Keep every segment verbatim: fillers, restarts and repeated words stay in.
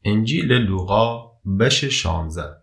انجیل لوقا بش شانزده.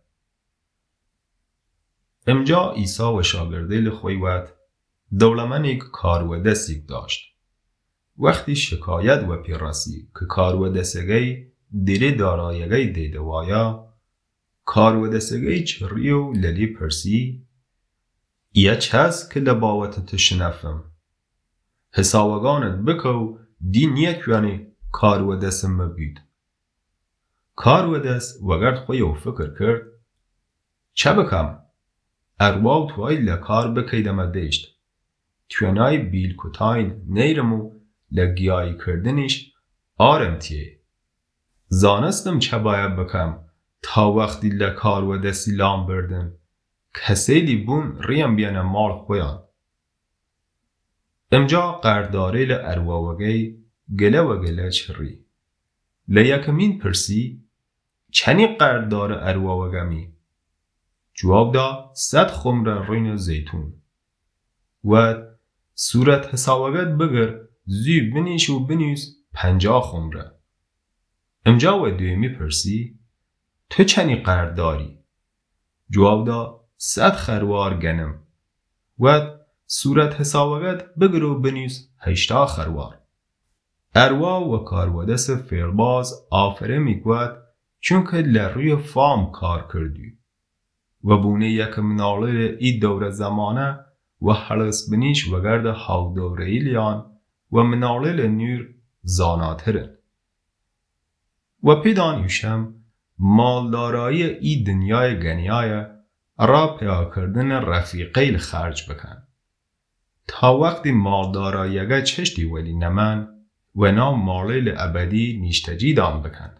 امجا عیسی و شاگردیل خوی وقت دولمنی که کار و دستیک داشت. وقتی شکایت و پیراسی که کار و دستگی دیره دارایگی دیده وایا، کار و دستگی چریو للی پرسی یا چست که لباوت تشنفم حساوگانت بکو دی نیت یعنی کار و دستم مبید. کار و دست وگرد خوی و فکر کرد چه بکم؟ ارواو توی لکار بکیدم دیشت. توینای بیل کتاین نیرمو لگیایی کردنش آرم تیه. زانستم چه باید بکم تا وقتی لکار و دستی لام بردن کسی دی بون ریم بیان مال خویان. امجا قرداره لارواوگی گله و گله چری. لیکمین پرسی چنی قرداره ارواوگمی؟ جواب دا صد خمر رین زیتون. و صورت حساوگت بگر زی بنیش و بنیس پنجا خمره. امجا و دویمی پرسی تو چنی قرداری؟ جواب دا صد خروار گنم. و صورت حساوگت بگر و بنیس هشتا خروار. اروا و کارودس فیلباز آفره میگوید چونکه لروی فام کار کردی و بونه یک مناله ای دور زمانه و حلس بنیش و گرد حال دوره ایلیان و مناله لنیر زاناتره. و پیدان یوشم مالدارایی ای دنیای گنیای را پیا کردن رفیقیل خرج بکن. تا وقتی مالداراییگه چشتی ولی نمن و ناو مالیل ابدی نیشتجی دان بکن.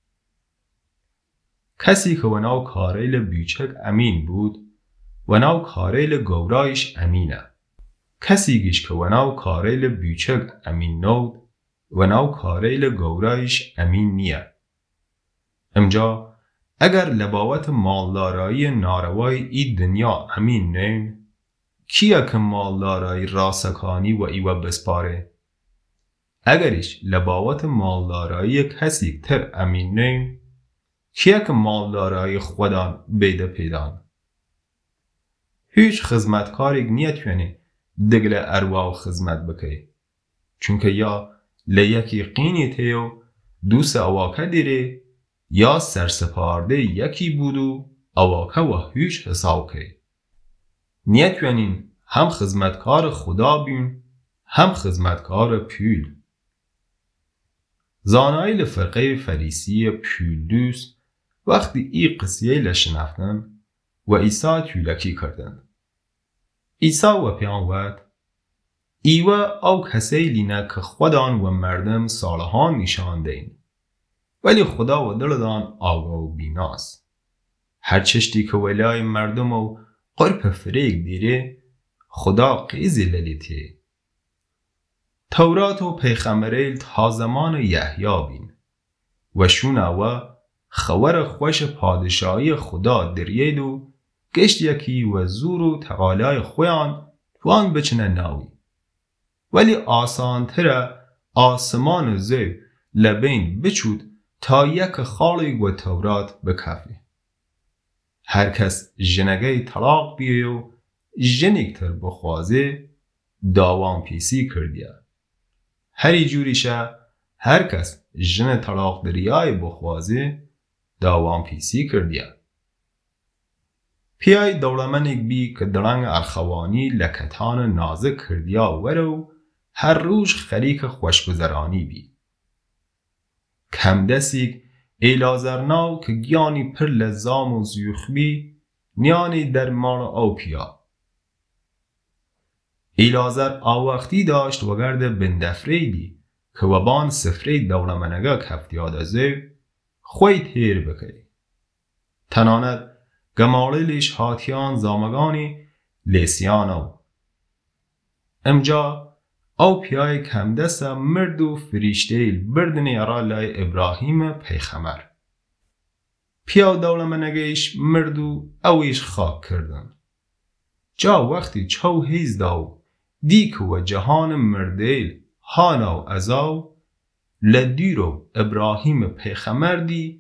کسی که و ناو کاریل بیچک امین بود و ناو کاریل گورایش امینه. کسی گیش که و ناو کاریل بیچک امین نود و ناو کاریل گورایش امین نیه. امجا اگر لباوت مالدارایی ناروای ای دنیا امین نین کیا که مالدارایی راسکانی و ایوه بسپاره؟ اگریش لباوت مالدارایی کسی تر امین نین کیا که مالدارایی خودان بیده پیدان؟ هیچ خدمتکاری نیتونی دگل ارواو خدمت بکی. چونکه یا لیکی قینی تیو دوست اواکه دیره یا سرسپارده یکی بودو اواکه و هیچ حساب که. نیتونین هم خدمتکار خدا بین هم خدمتکار پیل. زانایل فرقه فریسی پیل دوست وقتی ای قصیه لشنفتن و عیسی تولکی کردن. عیسی و پیامبر ایوه او کسی لینه که خودان و مردم صالحان نشان دین. ولی خدا و دلدان آگاه و بیناست. هر چشتی که ولای مردم و قرب فریق دیره خدا قیزی للیته. تورات و پیغمبریل تا زمان یحیی بین و شونه و خور خوش پادشاهی خدا دریید و گشت یکی و زور و تقالای خویان توان بچنه ناوی. ولی آسان تره آسمان زی لبین بچود تا یک خالی و تورات بکفی. هر کس جنگی طلاق بیه و جنیکتر بخوازه داوام پیسی کردیه. هری جوریشه هر کس جن طلاق دریای بخوازه داوام پیسی کردیه. پیای دولمنیک بی که درنگ ارخوانی لکتان نازک کردیا ورو هر روز خریک خوشگذرانی بی. کم دستیک ایلازرناو که گیانی پر لزام و زیوخ بی نیانی در مال او پیا. ایلازر آوقتی داشت و گرد بندفریدی که وبان سفری دولمنگا کفتیاد ازه خوی تیر بکری. تناند گمالیش هاتیان زامگانی لیسیانو. امجا او پیای کم دست مرد و فریشتیل بردنی ارا لای ابراهیم پیغمبر. پیا دولمنگیش مرد و اویش خاک کردن. جا وقتی چو هیز داو دیک و جهان مردیل هاناو ازاو لدیرو ابراهیم پیغمبر دی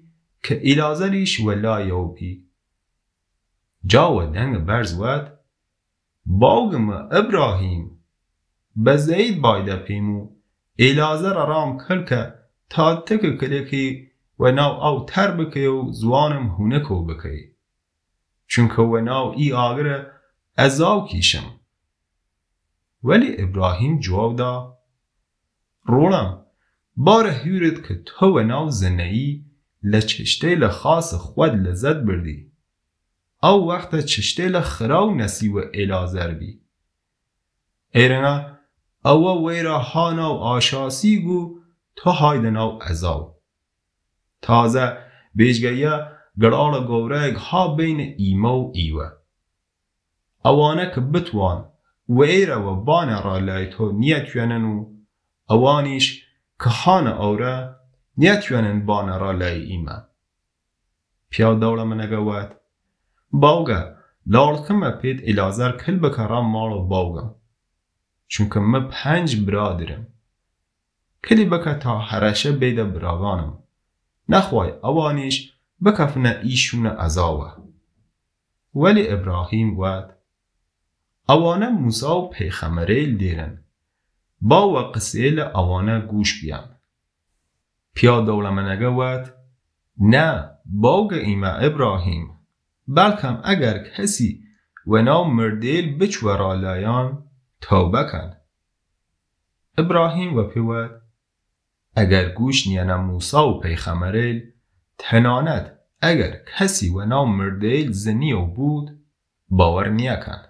که ایلازریش ولای او پی. جاو دنگ برز ود باوگم ابراهیم بزید بایده پیمو ایلازر رام کل که تا تک کلکی و ناو او تر بکی و زوانم هونکو بکی. چونکه و ناو ای آگره ازاو کیشم. ولی ابراهیم جواب دا رولم باره هیرد که تو و ناو زنهی لچشته لخاص خود لذت بردی. او وقت چشته لخراو نسی و ایلازر بی. ایرنا او ویرا ها ناو آشاسی گو تو هایده ناو ازاو. تازه بیشگیه گرال گورگ ها بین ایما و ایوه. اوانه که بتوان و ایره و بانه را لای تو نیتویننو اوانیش که خانه اوره نیتوینن بانه را لای ایمه. پیاد دوله منگوید باوگه لالکم پید ایلازر کل بکرم مالو باوگم. چونکه ما پنج برادرم. کلی بکه تا هرشه بیده براغانم. نخوای اوانیش بکفنه ایشون ازاوه. ولی ابراهیم ود اوانه موسی و پیغمبریل دیرن. با و قصیل اوانه گوش بیان. پیا دولمنگه ود نه باوگ ایمه ابراهیم بلکم اگر کسی و ناو مردیل بچورا لایان توبه کن. ابراهیم و پیود اگر گوش نیانه موسی و پیغمبریل تنانت اگر کسی و ناو مردیل زنی و بود باور نیا کن.